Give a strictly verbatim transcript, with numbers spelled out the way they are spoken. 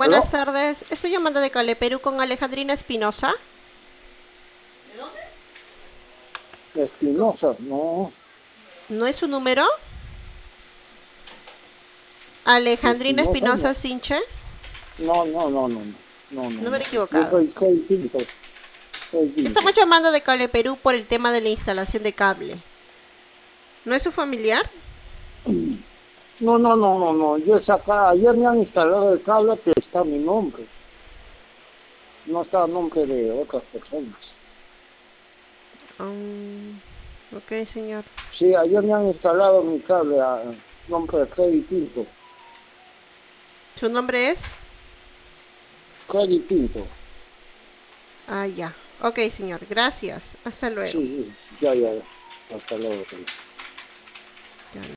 buenas ¿Aló? tardes. Estoy llamando de Cale, Perú con Alejandrina Espinosa. Espinosa, no. ¿No es su número? Alejandrina Espinosa, Espinosa no. Sinche. No, no, no, no, no. No, no, Número no. Yo equivocado. soy, soy Pinto. Soy Estamos Pinto. llamando de Cale, Perú por el tema de la instalación de cable. ¿No es su familiar? No, no, no, no, no. Yo acá, ayer me han instalado el cable que está mi nombre. No está el nombre de otras personas. Um, ok, señor. Sí, ayer me han instalado mi cable a nombre de Freddy Pinto. ¿Su nombre es? Freddy Pinto. Ah, ya. Ok, señor. Gracias. Hasta luego. Sí, sí, ya, ya. Hasta luego. Ya.